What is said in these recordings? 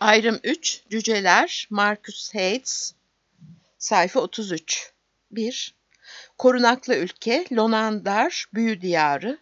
Ayrım 3, Cüceler, Marcus Hayes, sayfa 33. 1. Korunaklı ülke, Lonandar, Büyü Diyarı,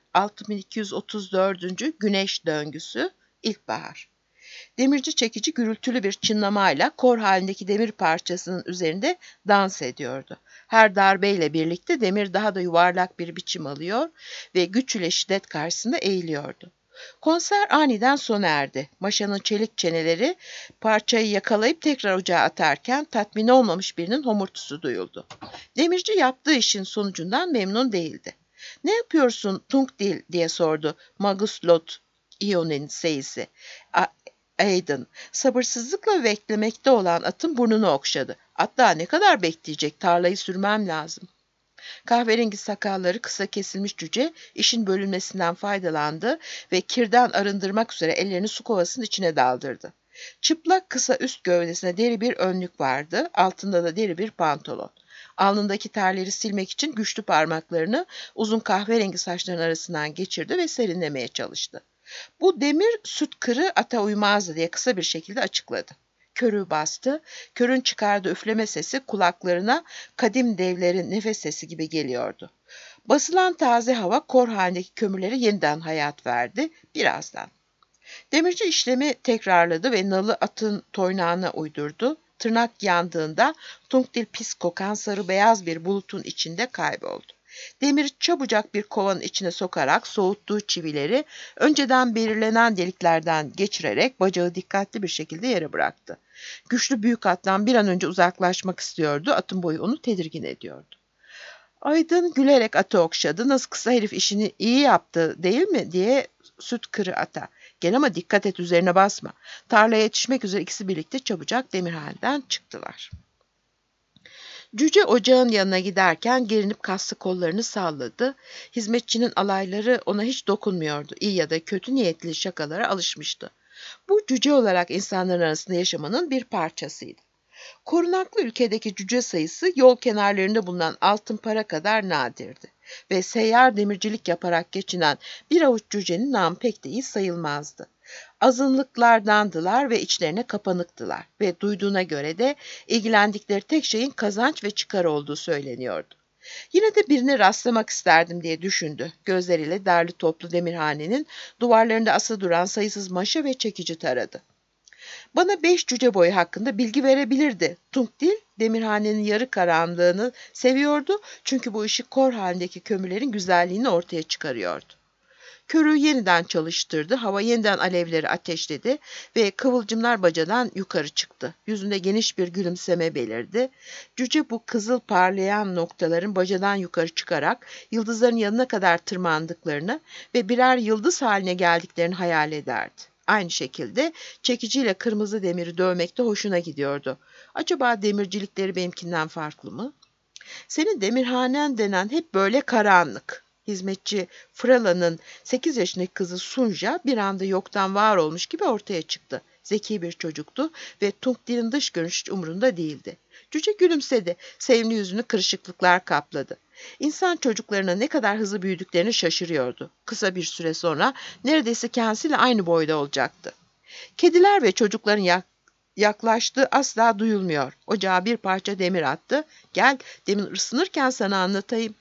6234. Güneş döngüsü, ilkbahar. Demirci çekici gürültülü bir çınlamayla kor halindeki demir parçasının üzerinde dans ediyordu. Her darbeyle birlikte demir daha da yuvarlak bir biçim alıyor ve güç ile şiddet karşısında eğiliyordu. Konser aniden sona erdi. Maşanın çelik çeneleri parçayı yakalayıp tekrar ocağa atarken tatmin olmamış birinin homurtusu duyuldu. Demirci yaptığı işin sonucundan memnun değildi. "Ne yapıyorsun Tungdil?" diye sordu Magus Lot Ion'un seyisi. Aydın, sabırsızlıkla beklemekte olan atın burnunu okşadı. "At daha ne kadar bekleyecek? Tarlayı sürmem lazım." Kahverengi sakalları kısa kesilmiş cüce işin bölünmesinden faydalandı ve kirden arındırmak üzere ellerini su kovasının içine daldırdı. Çıplak kısa üst gövdesine deri bir önlük vardı, altında da deri bir pantolon. Alnındaki terleri silmek için güçlü parmaklarını uzun kahverengi saçların arasından geçirdi ve serinlemeye çalıştı. "Bu demir süt kırı ata uymazdı," diye kısa bir şekilde açıkladı. Körüğü bastı. Körün çıkardığı üfleme sesi kulaklarına kadim devlerin nefes sesi gibi geliyordu. Basılan taze hava kor halindeki kömürlere yeniden hayat verdi. Birazdan. Demirci işlemi tekrarladı ve nalı atın toynağına uydurdu. Tırnak yandığında Tungdil pis kokan sarı beyaz bir bulutun içinde kayboldu. Demiri çabucak bir kovanın içine sokarak soğuttuğu çivileri önceden belirlenen deliklerden geçirerek bacağı dikkatli bir şekilde yere bıraktı. Güçlü büyük attan bir an önce uzaklaşmak istiyordu. Atın boyu onu tedirgin ediyordu. Aydın gülerek atı okşadı. "Nasıl kısa herif işini iyi yaptı değil mi?" diye süt kırı ata. "Gel ama dikkat et, üzerine basma." Tarlaya yetişmek üzere ikisi birlikte çabucak demirhaneden çıktılar. Cüce ocağın yanına giderken gerinip kaslı kollarını salladı. Hizmetçinin alayları ona hiç dokunmuyordu. İyi ya da kötü niyetli şakalara alışmıştı. Bu cüce olarak insanların arasında yaşamanın bir parçasıydı. Korunaklı ülkedeki cüce sayısı yol kenarlarında bulunan altın para kadar nadirdi ve seyyar demircilik yaparak geçinen bir avuç cücenin namı pek de iyi sayılmazdı. Azınlıklardandılar ve içlerine kapanıktılar ve duyduğuna göre de ilgilendikleri tek şeyin kazanç ve çıkar olduğu söyleniyordu. Yine de birine rastlamak isterdim diye düşündü. Gözleriyle derli toplu demirhanenin duvarlarında asılı duran sayısız maşa ve çekici taradı. "Bana 5 cüce boyu hakkında bilgi verebilirdi." Tungdil, demirhanenin yarı karanlığını seviyordu çünkü bu ışık kor halindeki kömürlerin güzelliğini ortaya çıkarıyordu. Körüğü yeniden çalıştırdı, hava yeniden alevleri ateşledi ve kıvılcımlar bacadan yukarı çıktı. Yüzünde geniş bir gülümseme belirdi. Cüce bu kızıl parlayan noktaların bacadan yukarı çıkarak yıldızların yanına kadar tırmandıklarını ve birer yıldız haline geldiklerini hayal ederdi. Aynı şekilde çekiciyle kırmızı demiri dövmekte hoşuna gidiyordu. Acaba demircilikleri benimkinden farklı mı? "Senin demirhanen denen hep böyle karanlık." Hizmetçi Frala'nın 8 yaşındaki kızı Sunja bir anda yoktan var olmuş gibi ortaya çıktı. Zeki bir çocuktu ve Tungdil'in dış görünüş hiç umurunda değildi. Cüce gülümsedi. Sevimli yüzünü kırışıklıklar kapladı. İnsan çocuklarına ne kadar hızlı büyüdüklerini şaşırıyordu. Kısa bir süre sonra neredeyse kendisiyle aynı boyda olacaktı. Kediler ve çocukların yaklaştığı asla duyulmuyor. Ocağa bir parça demir attı. "Gel, demin ısınırken sana anlatayım."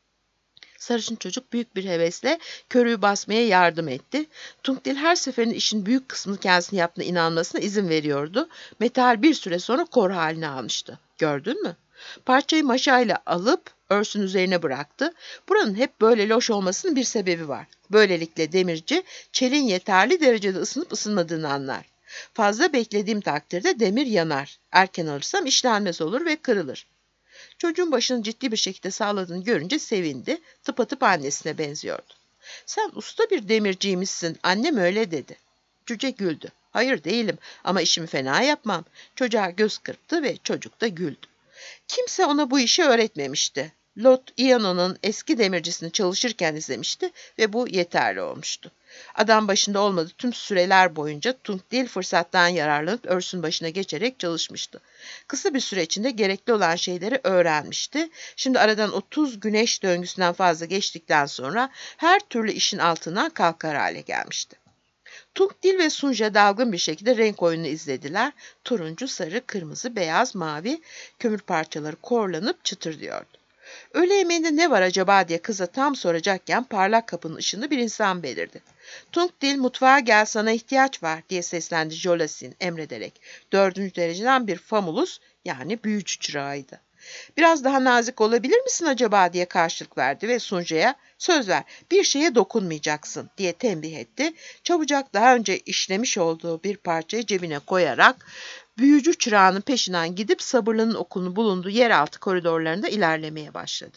Sarışın çocuk büyük bir hevesle körüğü basmaya yardım etti. Tungdil her seferinde işin büyük kısmını kendisine yaptığına inanmasına izin veriyordu. Metal bir süre sonra kor haline almıştı. "Gördün mü?" Parçayı maşayla alıp örsün üzerine bıraktı. "Buranın hep böyle loş olmasının bir sebebi var. Böylelikle demirci çeliğin yeterli derecede ısınıp ısınmadığını anlar. Fazla beklediğim takdirde demir yanar. Erken alırsam işlenmez olur ve kırılır." Çocuğun başını ciddi bir şekilde sağladığını görünce sevindi. Tıpatıp annesine benziyordu. "Sen usta bir demirciymişsin, annem öyle dedi." Cüce güldü. "Hayır değilim ama işimi fena yapmam." Çocuğa göz kırptı ve çocuk da güldü. Kimse ona bu işi öğretmemişti. Lot Iono'nun eski demircisini çalışırken izlemişti ve bu yeterli olmuştu. Adam başında olmadığı tüm süreler boyunca Tungdil fırsattan yararlanıp örsün başına geçerek çalışmıştı. Kısa bir süre içinde gerekli olan şeyleri öğrenmişti. Şimdi aradan 30 güneş döngüsünden fazla geçtikten sonra her türlü işin altından kalkar hale gelmişti. Tunkdil ve Sunja dalgın bir şekilde renk oyunu izlediler. Turuncu, sarı, kırmızı, beyaz, mavi kömür parçaları korlanıp çıtırdıyordu. Öğle yemeğinde ne var acaba diye kıza tam soracakken parlak kapının ışığında bir insan belirdi. Tunkdil, mutfağa gel, sana ihtiyaç var diye seslendi Jolasin emrederek. 4. dereceden bir famulus, yani büyücü çırağıydı. Biraz daha nazik olabilir misin acaba diye karşılık verdi ve Sunja'ya söz ver, bir şeye dokunmayacaksın diye tembih etti. Çabucak daha önce işlemiş olduğu bir parçayı cebine koyarak büyücü çırağının peşinden gidip sabırlının okulunun bulunduğu yeraltı koridorlarında ilerlemeye başladı.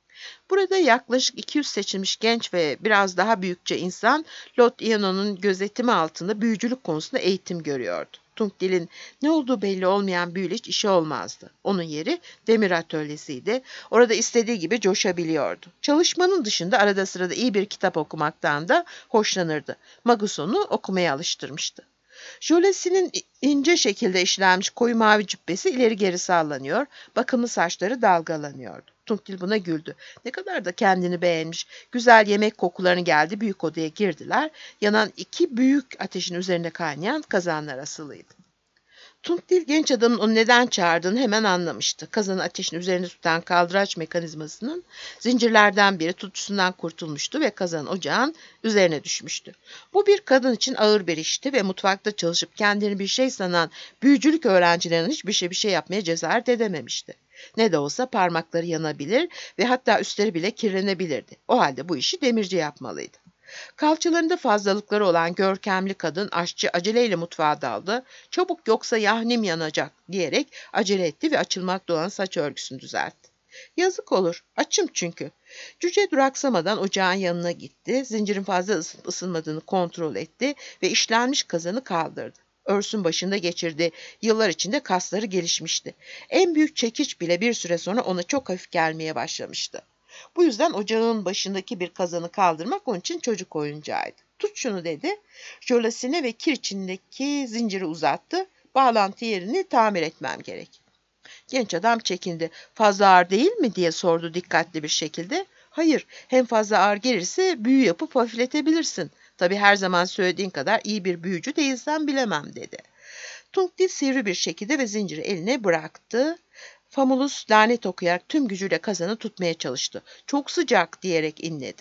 Burada yaklaşık 200 seçilmiş genç ve biraz daha büyükçe insan Lot Iono'nun gözetimi altında büyücülük konusunda eğitim görüyordu. Tunkdil'in ne olduğu belli olmayan büyüleç işi olmazdı. Onun yeri demir atölyesiydi. Orada istediği gibi coşabiliyordu. Çalışmanın dışında arada sırada iyi bir kitap okumaktan da hoşlanırdı. Magus onu okumaya alıştırmıştı. Jolesi'nin ince şekilde işlenmiş koyu mavi cübbesi ileri geri sallanıyor, bakımlı saçları dalgalanıyordu. Tunkdil buna güldü. Ne kadar da kendini beğenmiş. Güzel yemek kokularını geldi, büyük odaya girdiler. Yanan 2 büyük ateşin üzerinde kaynayan kazanlar asılıydı. Tunkdil genç adamın onu neden çağırdığını hemen anlamıştı. Kazanı ateşin üzerinde tutan kaldıraç mekanizmasının zincirlerden biri tutucusundan kurtulmuştu ve kazan ocağın üzerine düşmüştü. Bu bir kadın için ağır bir işti ve mutfakta çalışıp kendini bir şey sanan büyücülük öğrencilerinin bir şey yapmaya cesaret edememişti. Ne de olsa parmakları yanabilir ve hatta üstleri bile kirlenebilirdi. O halde bu işi demirci yapmalıydı. Kalçalarında fazlalıkları olan görkemli kadın aşçı aceleyle mutfağa daldı. Çabuk yoksa yahnim yanacak diyerek acele etti ve açılmakta olan saç örgüsünü düzeltti. Yazık olur, açım çünkü. Cüce duraksamadan ocağın yanına gitti, zincirin fazla ısınmadığını kontrol etti ve işlenmiş kazanı kaldırdı. Örsün başında geçirdiği yıllar içinde kasları gelişmişti. En büyük çekiç bile bir süre sonra ona çok hafif gelmeye başlamıştı. Bu yüzden ocağın başındaki bir kazanı kaldırmak onun için çocuk oyuncağıydı. Tut şunu dedi. Jolesine ve kir içindeki zinciri uzattı. Bağlantı yerini tamir etmem gerek. Genç adam çekindi. Fazla ağır değil mi diye sordu dikkatli bir şekilde. Hayır, hem fazla ağır gelirse büyü yapıp hafifletebilirsin. Tabii her zaman söylediğin kadar iyi bir büyücü değilsen bilemem dedi. Tunkdil sivri bir şekilde ve zinciri eline bıraktı. Famulus lanet okuyarak tüm gücüyle kazanı tutmaya çalıştı. Çok sıcak diyerek inledi.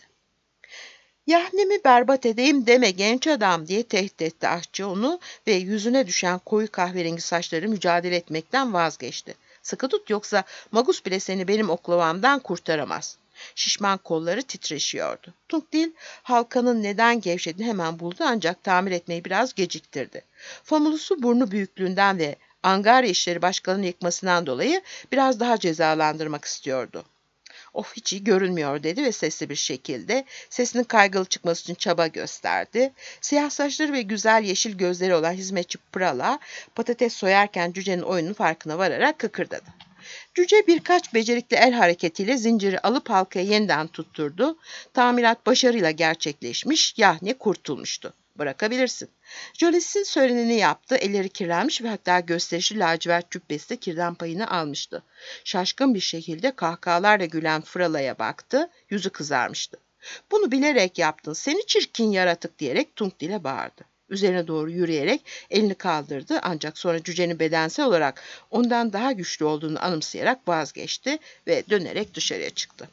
Yahnemi berbat edeyim deme genç adam diye tehdit etti aşçı onu ve yüzüne düşen koyu kahverengi saçları mücadele etmekten vazgeçti. Sıkı tut yoksa Magus bile seni benim oklavamdan kurtaramaz. Şişman kolları titreşiyordu. Tunkdil halkanın neden gevşediğini hemen buldu ancak tamir etmeyi biraz geciktirdi. Famulus'u burnu büyüklüğünden ve Angarya işleri başkanının yıkmasından dolayı biraz daha cezalandırmak istiyordu. Of hiç iyi görünmüyor dedi ve sesli bir şekilde sesinin kaygılı çıkması için çaba gösterdi. Siyah saçları ve güzel yeşil gözleri olan hizmetçi Prala patates soyarken cücenin oyunun farkına vararak kıkırdadı. Cüce birkaç becerikli el hareketiyle zinciri alıp halkaya yeniden tutturdu. Tamirat başarıyla gerçekleşmiş, Yahni kurtulmuştu. Bırakabilirsin. Joles'in söyleneni yaptı, elleri kirlenmiş ve hatta gösterişli lacivert cübbesi de kirden payını almıştı. Şaşkın bir şekilde kahkahalarla gülen Frala'ya baktı, yüzü kızarmıştı. Bunu bilerek yaptın, seni çirkin yaratık diyerek Tunkdil'e bağırdı. Üzerine doğru yürüyerek elini kaldırdı ancak sonra cücenin bedensel olarak ondan daha güçlü olduğunu anımsayarak vazgeçti ve dönerek dışarıya çıktı.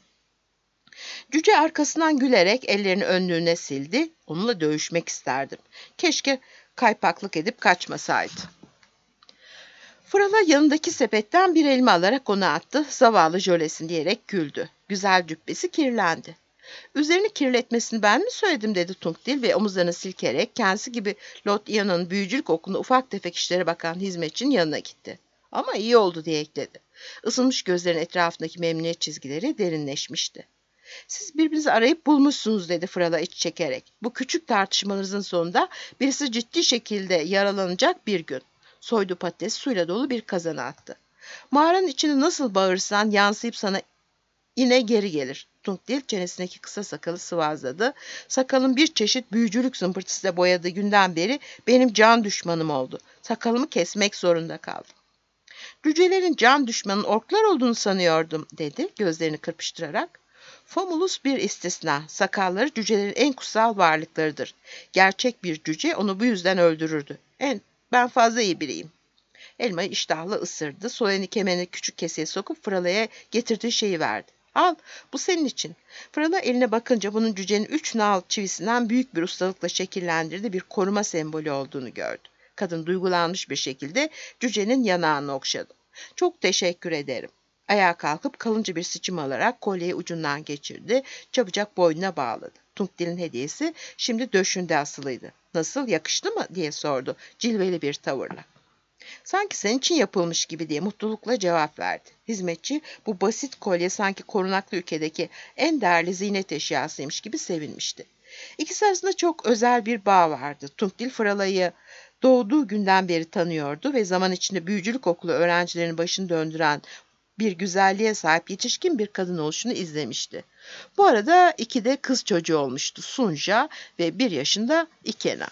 Cüce arkasından gülerek ellerini önlüğüne sildi. Onunla dövüşmek isterdim. Keşke kaypaklık edip kaçmasaydı. Frala yanındaki sepetten bir elma alarak onu attı. Zavallı Joles'in diyerek güldü. Güzel cübbesi kirlendi. Üzerini kirletmesini ben mi söyledim dedi Tunkdil ve omuzlarını silkerek kendisi gibi Lot Iono'nun büyücülük okulunda ufak tefek işlere bakan hizmetçinin yanına gitti. Ama iyi oldu diye ekledi. Isınmış gözlerin etrafındaki memnuniyet çizgileri derinleşmişti. Siz birbirinizi arayıp bulmuşsunuz dedi Frala iç çekerek. Bu küçük tartışmalarınızın sonunda birisi ciddi şekilde yaralanacak bir gün. Soydu patates suyla dolu bir kazana attı. Mağaranın içini nasıl bağırsan yansıyıp sana yine geri gelir. Tunkdil çenesindeki kısa sakalı sıvazladı. Sakalın bir çeşit büyücülük zımbırtısıyla boyadığı günden beri benim can düşmanım oldu. Sakalımı kesmek zorunda kaldım. Cücelerin can düşmanın orklar olduğunu sanıyordum dedi gözlerini kırpıştırarak. Famulus bir istisna. Sakalları cücelerin en kutsal varlıklarıdır. Gerçek bir cüce onu bu yüzden öldürürdü. Ben fazla iyi biriyim. Elmayı iştahla ısırdı. Soleni kemerini küçük keseye sokup Frala'ya getirdiği şeyi verdi. Al, bu senin için. Frala eline bakınca bunun cücenin 3 nal çivisinden büyük bir ustalıkla şekillendirdiği bir koruma sembolü olduğunu gördü. Kadın duygulanmış bir şekilde cücenin yanağını okşadı. Çok teşekkür ederim. Ayağa kalkıp kalınca bir sıçım alarak kolyeyi ucundan geçirdi. Çabucak boynuna bağladı. Tunkdil'in hediyesi şimdi döşünde asılıydı. Nasıl, yakıştı mı diye sordu cilveli bir tavırla. Sanki senin için yapılmış gibi diye mutlulukla cevap verdi. Hizmetçi bu basit kolye sanki korunaklı ülkedeki en değerli ziynet eşyasıymış gibi sevinmişti. İkisi arasında çok özel bir bağ vardı. Tunkdil Frala'yı doğduğu günden beri tanıyordu ve zaman içinde büyücülük okulu öğrencilerinin başını döndüren bir güzelliğe sahip yetişkin bir kadın oluşunu izlemişti. Bu arada 2 de kız çocuğu olmuştu. Sunja ve 1 yaşında Ikena.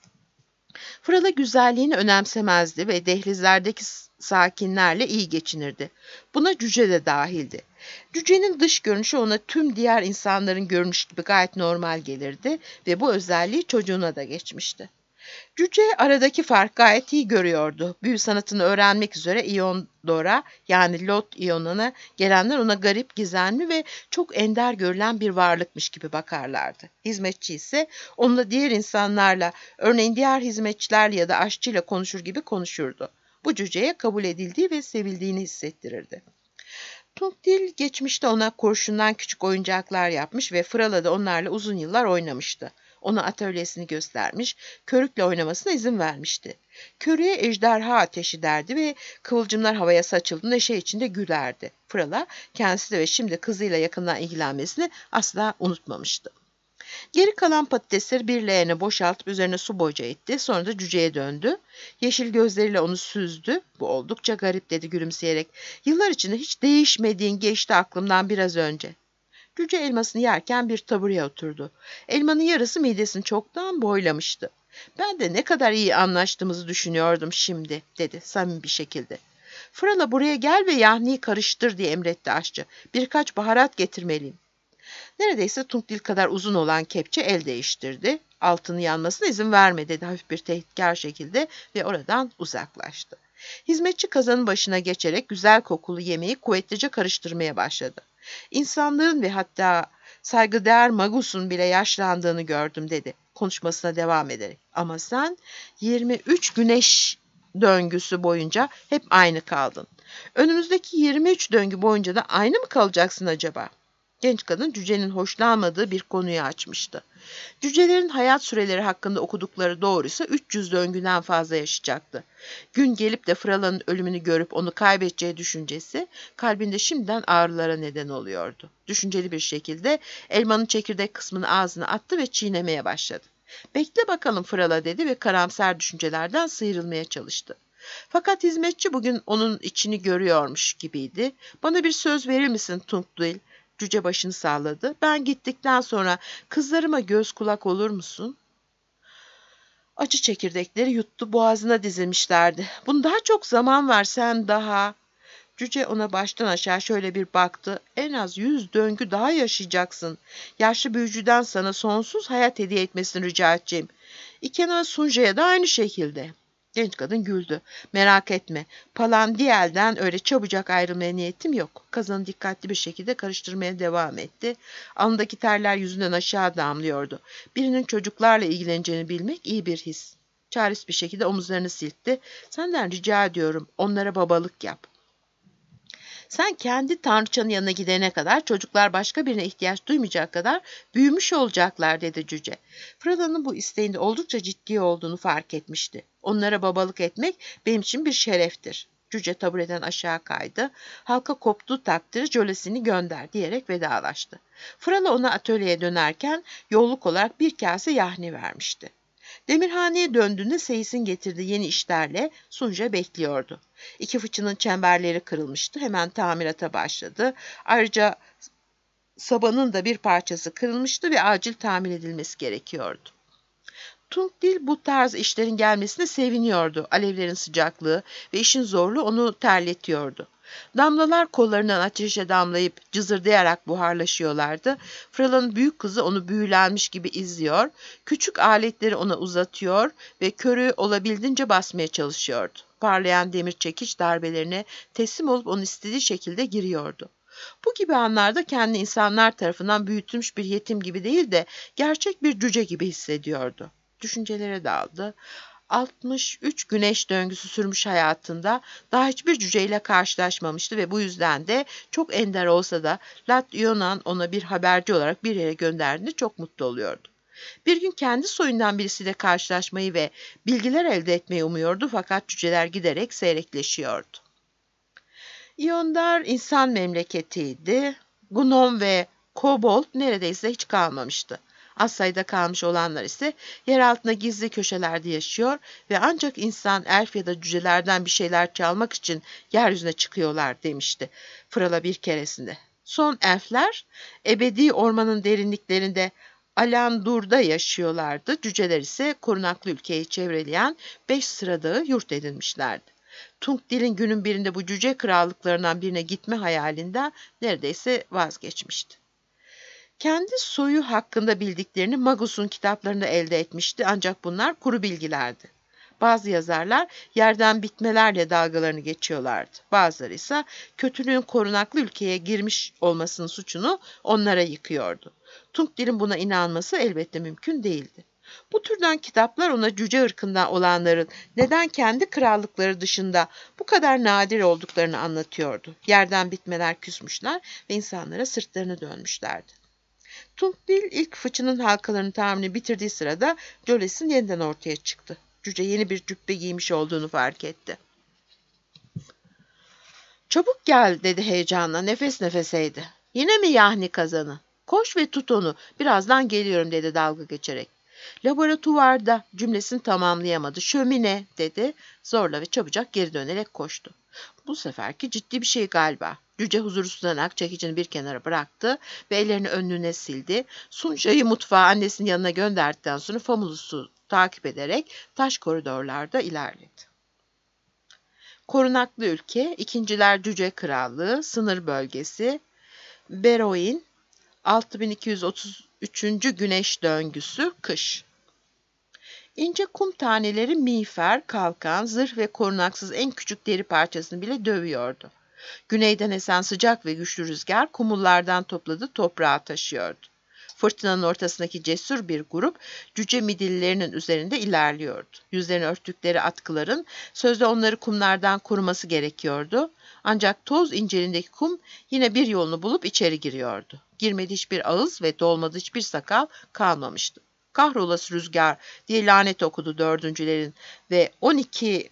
Frala güzelliğini önemsemezdi ve dehlizlerdeki sakinlerle iyi geçinirdi. Buna cüce de dahildi. Cücenin dış görünüşü ona tüm diğer insanların görünüşü gibi gayet normal gelirdi ve bu özelliği çocuğuna da geçmişti. Cüce aradaki fark gayet iyi görüyordu. Büyü sanatını öğrenmek üzere İondor'a yani Lot İyon'una gelenler ona garip, gizemli ve çok ender görülen bir varlıkmış gibi bakarlardı. Hizmetçi ise onunla diğer insanlarla, örneğin diğer hizmetçilerle ya da aşçıyla konuşur gibi konuşurdu. Bu cüceye kabul edildiği ve sevildiğini hissettirirdi. Tunkdil geçmişte ona kurşundan küçük oyuncaklar yapmış ve Frala da onlarla uzun yıllar oynamıştı. Ona atölyesini göstermiş, körükle oynamasına izin vermişti. Körüğe ejderha ateşi derdi ve kıvılcımlar havaya saçıldığında neşe içinde gülerdi. Frala kendisi de ve şimdi kızıyla yakından ilgilenmesini asla unutmamıştı. Geri kalan patatesleri bir leğene boşaltıp üzerine su boca etti. Sonra da cüceye döndü. Yeşil gözleriyle onu süzdü. Bu oldukça garip dedi gülümseyerek. Yıllar içinde hiç değişmediğin geçti aklımdan biraz önce. Cüce elmasını yerken bir tabureye oturdu. Elmanın yarısı midesini çoktan boylamıştı. Ben de ne kadar iyi anlaştığımızı düşünüyordum şimdi, dedi samimi bir şekilde. Frala buraya gel ve yahniyi karıştır diye emretti aşçı. Birkaç baharat getirmeliyim. Neredeyse Tunkdil kadar uzun olan kepçe el değiştirdi. Altını yanmasına izin verme dedi hafif bir tehditkar şekilde ve oradan uzaklaştı. Hizmetçi kazanın başına geçerek güzel kokulu yemeği kuvvetlice karıştırmaya başladı. İnsanların ve hatta saygıdeğer Magus'un bile yaşlandığını gördüm dedi konuşmasına devam ederek. Ama sen 23 güneş döngüsü boyunca hep aynı kaldın. Önümüzdeki 23 döngü boyunca da aynı mı kalacaksın acaba? Genç kadın cücenin hoşlanmadığı bir konuyu açmıştı. Cücelerin hayat süreleri hakkında okudukları doğruysa 300 döngüden fazla yaşayacaktı. Gün gelip de Frala'nın ölümünü görüp onu kaybedeceği düşüncesi kalbinde şimdiden ağrılara neden oluyordu. Düşünceli bir şekilde elmanın çekirdek kısmını ağzına attı ve çiğnemeye başladı. Bekle bakalım Frala dedi ve karamsar düşüncelerden sıyrılmaya çalıştı. Fakat hizmetçi bugün onun içini görüyormuş gibiydi. Bana bir söz verir misin Tunkdil? Cüce başını salladı. Ben gittikten sonra kızlarıma göz kulak olur musun? Acı çekirdekleri yuttu, boğazına dizilmişlerdi. Bunun daha çok zaman var, sen daha... Cüce ona baştan aşağı şöyle bir baktı. En az 100 döngü daha yaşayacaksın. Yaşlı büyücüden sana sonsuz hayat hediye etmesini rica edeceğim. Ikena Sunja'ya da aynı şekilde. Genç kadın güldü. Merak etme. Palandiel'den öyle çabucak ayrılmaya niyetim yok. Kazanı dikkatli bir şekilde karıştırmaya devam etti. Alnındaki terler yüzünden aşağı damlıyordu. Birinin çocuklarla ilgileneceğini bilmek iyi bir his. Çaresiz bir şekilde omuzlarını silkti. Senden rica ediyorum, onlara babalık yap. Sen kendi tanrıçanın yanına gidene kadar çocuklar başka birine ihtiyaç duymayacak kadar büyümüş olacaklar dedi cüce. Frala'nın bu isteğinde oldukça ciddi olduğunu fark etmişti. Onlara babalık etmek benim için bir şereftir. Cüce tabureden aşağı kaydı. Halka koptuğu takdirde jölesini gönder diyerek vedalaştı. Frala ona atölyeye dönerken yolluk olarak bir kase yahni vermişti. Demirhaneye döndüğünde Seyis'in getirdiği yeni işlerle Sunja bekliyordu. 2 fıçının çemberleri kırılmıştı. Hemen tamirata başladı. Ayrıca sabanın da bir parçası kırılmıştı ve acil tamir edilmesi gerekiyordu. Tunkdil bu tarz işlerin gelmesine seviniyordu. Alevlerin sıcaklığı ve işin zorluğu onu terletiyordu. Damlalar kollarından ateşe damlayıp cızırdayarak buharlaşıyorlardı. Frala'nın büyük kızı onu büyülenmiş gibi izliyor, küçük aletleri ona uzatıyor ve körü olabildiğince basmaya çalışıyordu. Parlayan demir çekiç darbelerine teslim olup onun istediği şekilde giriyordu. Bu gibi anlarda kendini insanlar tarafından büyütülmüş bir yetim gibi değil de gerçek bir cüce gibi hissediyordu. Düşüncelere daldı. 63 güneş döngüsü sürmüş hayatında daha hiçbir cüceyle karşılaşmamıştı ve bu yüzden de çok ender olsa da Lat Ionan ona bir haberci olarak bir yere gönderdiğinde çok mutlu oluyordu. Bir gün kendi soyundan birisiyle karşılaşmayı ve bilgiler elde etmeyi umuyordu fakat cüceler giderek seyrekleşiyordu. İyondar insan memleketiydi. Gnom ve kobold neredeyse hiç kalmamıştı. Az sayıda kalmış olanlar ise yer altında gizli köşelerde yaşıyor ve ancak insan, elf ya da cücelerden bir şeyler çalmak için yeryüzüne çıkıyorlar demişti Frala bir keresinde. Son elfler ebedi ormanın derinliklerinde Alandur'da yaşıyorlardı. Cüceler ise korunaklı ülkeyi çevreleyen 5 sıradağı yurt edinmişlerdi. Tungdil'in günün birinde bu cüce krallıklarından birine gitme hayalinden neredeyse vazgeçmişti. Kendi soyu hakkında bildiklerini Magus'un kitaplarında elde etmişti ancak bunlar kuru bilgilerdi. Bazı yazarlar yerden bitmelerle dalgalarını geçiyorlardı. Bazıları ise kötülüğün korunaklı ülkeye girmiş olmasının suçunu onlara yıkıyordu. Tungdil'in buna inanması elbette mümkün değildi. Bu türden kitaplar ona cüce ırkından olanların neden kendi krallıkları dışında bu kadar nadir olduklarını anlatıyordu. Yerden bitmeler küsmüşler ve insanlara sırtlarını dönmüşlerdi. Tungdil ilk fıçının halkalarını tamamen bitirdiği sırada Joles'in yeniden ortaya çıktı. Cüce yeni bir cübbe giymiş olduğunu fark etti. "Çabuk gel," dedi heyecanla, nefes nefeseydi. "Yine mi Yahni kazanı? Koş ve tut onu, birazdan geliyorum," dedi dalga geçerek. "Laboratuvarda," cümlesini tamamlayamadı. "Şömine," dedi, zorla ve çabucak geri dönerek koştu. Bu seferki ciddi bir şey galiba. Cüce huzursuzlanarak çekicini bir kenara bıraktı ve ellerini önlüğüne sildi. Sunja'yı mutfağa annesinin yanına gönderdikten sonra Famulus'u takip ederek taş koridorlarda ilerledi. Korunaklı ülke, İkinciler Cüce Krallığı, sınır bölgesi, Beroin, 6233. Güneş döngüsü, kış. İnce kum taneleri miğfer, kalkan, zırh ve korunaksız en küçük deri parçasını bile dövüyordu. Güneyden esen sıcak ve güçlü rüzgar kumullardan topladığı toprağa taşıyordu. Fırtınanın ortasındaki cesur bir grup cüce midillilerinin üzerinde ilerliyordu. Yüzlerini örttükleri atkıların sözde onları kumlardan koruması gerekiyordu. Ancak toz inceliğindeki kum yine bir yolunu bulup içeri giriyordu. Girmedi hiçbir ağız ve dolmadı hiçbir sakal kalmamıştı. "Kahrolası rüzgar," diye lanet okudu dördüncülerin ve 12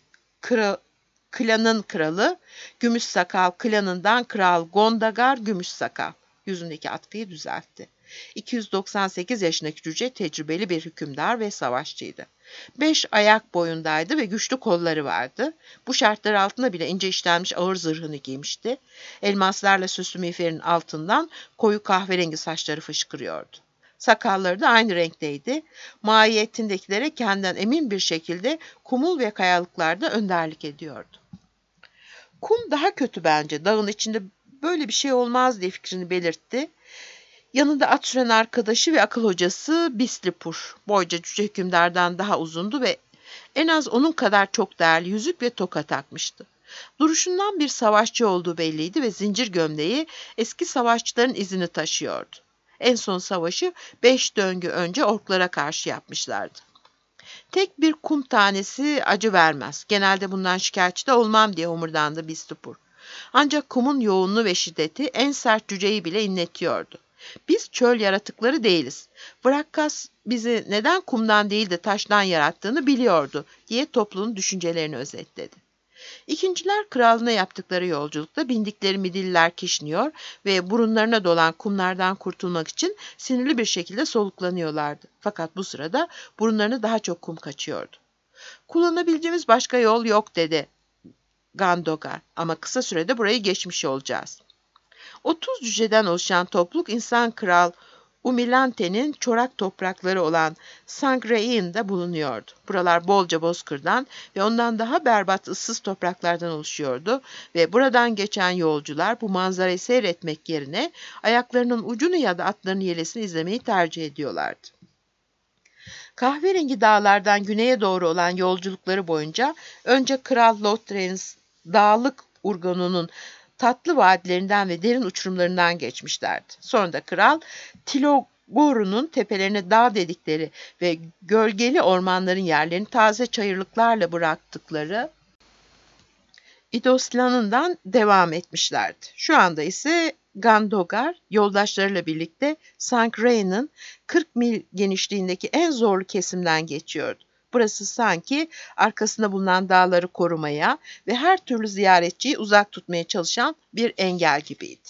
klanın kralı Gümüş Sakal klanından Kral Gondagar Gümüş Sakal yüzündeki atkıyı düzeltti. 298 yaşındaki cüce tecrübeli bir hükümdar ve savaşçıydı. 5 ayak boyundaydı ve güçlü kolları vardı. Bu şartlar altında bile ince işlenmiş ağır zırhını giymişti. Elmaslarla süslü miğferin altından koyu kahverengi saçları fışkırıyordu. Sakalları da aynı renkteydi. Mahiyetindekilere kendinden emin bir şekilde kumul ve kayalıklarda önderlik ediyordu. "Kum daha kötü bence. Dağın içinde böyle bir şey olmaz," diye fikrini belirtti. Yanında at süren arkadaşı ve akıl hocası Bislipur. Boyca cüce hükümdardan daha uzundu ve en az onun kadar çok değerli yüzük ve toka takmıştı. Duruşundan bir savaşçı olduğu belliydi ve zincir gömleği eski savaşçıların izini taşıyordu. En son savaşı 5 döngü önce orklara karşı yapmışlardı. "Tek bir kum tanesi acı vermez. Genelde bundan şikayetçi de olmam," diye homurdandı Bislipur. Ancak kumun yoğunluğu ve şiddeti en sert cüceyi bile inletiyordu. "Biz çöl yaratıkları değiliz. Vrakkas bizi neden kumdan değil de taştan yarattığını biliyordu," diye topluluğun düşüncelerini özetledi. İkinciler Krallığı'na yaptıkları yolculukta bindikleri midilliler kişniyor ve burunlarına dolan kumlardan kurtulmak için sinirli bir şekilde soluklanıyorlardı. Fakat bu sırada burunlarına daha çok kum kaçıyordu. "Kullanabileceğimiz başka yol yok," dedi Gandogar, "ama kısa sürede burayı geçmiş olacağız." 30 cüceden oluşan topluluk insan kral Umilante'nin çorak toprakları olan Sangrain'de bulunuyordu. Buralar bolca bozkırdan ve ondan daha berbat ıssız topraklardan oluşuyordu ve buradan geçen yolcular bu manzarayı seyretmek yerine ayaklarının ucunu ya da atlarının yelesini izlemeyi tercih ediyorlardı. Kahverengi dağlardan güneye doğru olan yolculukları boyunca önce Kral Lothrin's dağlık Urgon'un tatlı vadilerinden ve derin uçurumlarından geçmişlerdi. Sonra da Kral Tilogoru'nun tepelerine dağ dedikleri ve gölgeli ormanların yerlerini taze çayırlıklarla bıraktıkları İdoslan'ından devam etmişlerdi. Şu anda ise Gandogar yoldaşlarıyla birlikte Sangrain'in 40 mil genişliğindeki en zorlu kesimden geçiyordu. Burası sanki arkasında bulunan dağları korumaya ve her türlü ziyaretçiyi uzak tutmaya çalışan bir engel gibiydi.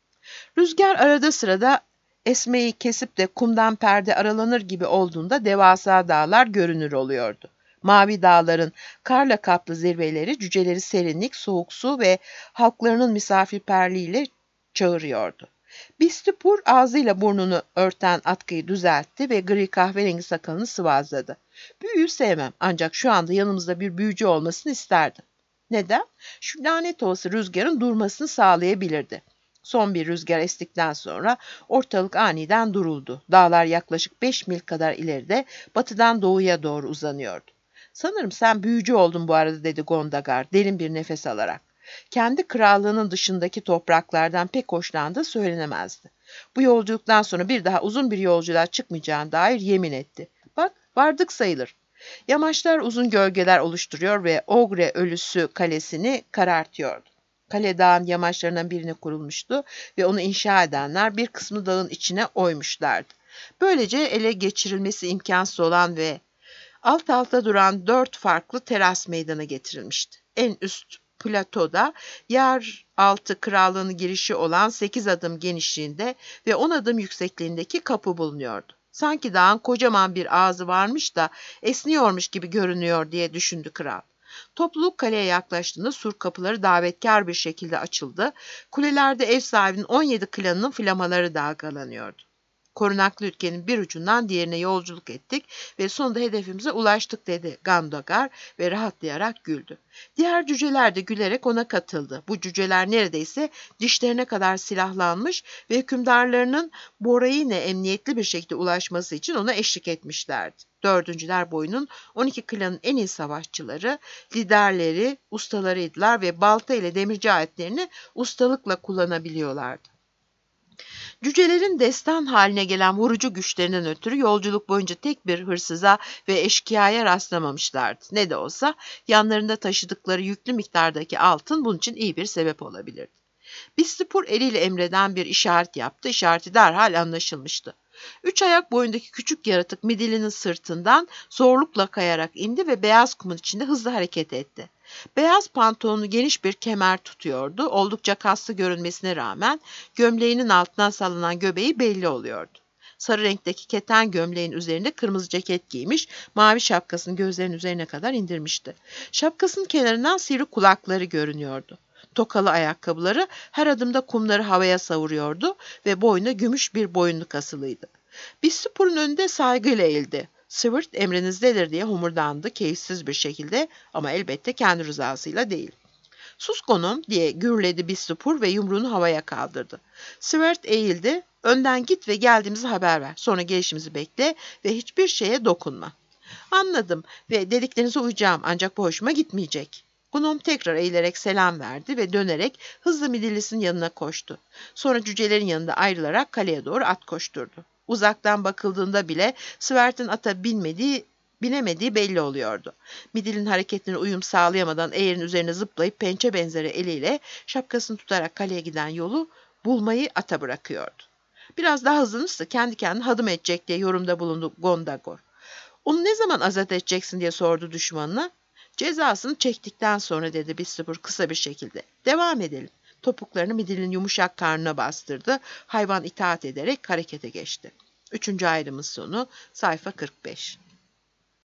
Rüzgar arada sırada esmeyi kesip de kumdan perde aralanır gibi olduğunda devasa dağlar görünür oluyordu. Mavi dağların karla kaplı zirveleri cüceleri serinlik, soğuk su ve halklarının misafirperliğiyle çağırıyordu. Bistipur ağzıyla burnunu örten atkıyı düzeltti ve gri kahverengi sakalını sıvazladı. Büyüyü sevmem ancak şu anda yanımızda bir büyücü olmasını isterdim. Neden? Şu lanet olası rüzgarın durmasını sağlayabilirdi. Son bir rüzgar estikten sonra ortalık aniden duruldu. Dağlar yaklaşık 5 mil kadar ileride batıdan doğuya doğru uzanıyordu. Sanırım sen büyücü oldun bu arada dedi Gondagar derin bir nefes alarak. Kendi krallığının dışındaki topraklardan pek hoşlandığı söylenemezdi. Bu yolculuktan sonra bir daha uzun bir yolculuğa çıkmayacağına dair yemin etti. Bak vardık sayılır. Yamaçlar uzun gölgeler oluşturuyor ve Ogre Ölüsü kalesini karartıyordu. Kale dağın yamaçlarından birine kurulmuştu ve onu inşa edenler bir kısmı dağın içine oymuşlardı. Böylece ele geçirilmesi imkansız olan ve alt alta duran 4 farklı teras meydana getirilmişti. En üst platoda yer altı krallığının girişi olan 8 adım genişliğinde ve 10 adım yüksekliğindeki kapı bulunuyordu. Sanki dağın kocaman bir ağzı varmış da esniyormuş gibi görünüyor diye düşündü kral. Topluluk kaleye yaklaştığında sur kapıları davetkar bir şekilde açıldı. Kulelerde ev sahibinin 17 klanının flamaları dalgalanıyordu. Korunaklı ülkenin bir ucundan diğerine yolculuk ettik ve sonunda hedefimize ulaştık dedi Gandogar ve rahatlayarak güldü. Diğer cüceler de gülerek ona katıldı. Bu cüceler neredeyse dişlerine kadar silahlanmış ve hükümdarlarının Borayine emniyetli bir şekilde ulaşması için ona eşlik etmişlerdi. Dördüncüler boyunun 12 klanın en iyi savaşçıları, liderleri, ustalarıydılar ve balta ile demirci aletlerini ustalıkla kullanabiliyorlardı. Cücelerin destan haline gelen vurucu güçlerinden ötürü yolculuk boyunca tek bir hırsıza ve eşkıyaya rastlamamışlardı. Ne de olsa yanlarında taşıdıkları yüklü miktardaki altın bunun için iyi bir sebep olabilirdi. Bistipur eliyle emreden bir işaret yaptı. İşareti derhal anlaşılmıştı. 3 ayak boyundaki küçük yaratık Midilli'nin sırtından zorlukla kayarak indi ve beyaz kumun içinde hızlı hareket etti. Beyaz pantolonu geniş bir kemer tutuyordu. Oldukça kaslı görünmesine rağmen gömleğinin altından sallanan göbeği belli oluyordu. Sarı renkteki keten gömleğin üzerinde kırmızı ceket giymiş, mavi şapkasını gözlerinin üzerine kadar indirmişti. Şapkasının kenarından sivri kulakları görünüyordu. Tokalı ayakkabıları her adımda kumları havaya savuruyordu ve boynuna gümüş bir boyunluk asılıydı. Bistipur'un önünde saygıyla eğildi. Sivert emrinizdedir diye homurdandı keyifsiz bir şekilde ama elbette kendi rızasıyla değil. Sus konum diye gürledi Bistipur ve yumruğunu havaya kaldırdı. Sivert eğildi. Önden git ve geldiğimizi haber ver. Sonra gelişimizi bekle ve hiçbir şeye dokunma. Anladım ve dediklerinize uyacağım ancak bu hoşuma gitmeyecek. Gnome tekrar eğilerek selam verdi ve dönerek hızlı Midillis'in yanına koştu. Sonra cücelerin yanında ayrılarak kaleye doğru at koşturdu. Uzaktan bakıldığında bile Svert'in ata binemediği belli oluyordu. Midilli'nin hareketine uyum sağlayamadan eğerin üzerine zıplayıp pençe benzeri eliyle şapkasını tutarak kaleye giden yolu bulmayı ata bırakıyordu. Biraz daha hızlanırsa kendi kendine hadım edecek diye yorumda bulundu Gondagor. Onu ne zaman azat edeceksin diye sordu düşmanına. Cezasını çektikten sonra dedi Bistipur kısa bir şekilde. Devam edelim. Topuklarını Midilli'nin yumuşak karnına bastırdı. Hayvan itaat ederek harekete geçti. 3. ayrımın sonu sayfa 45.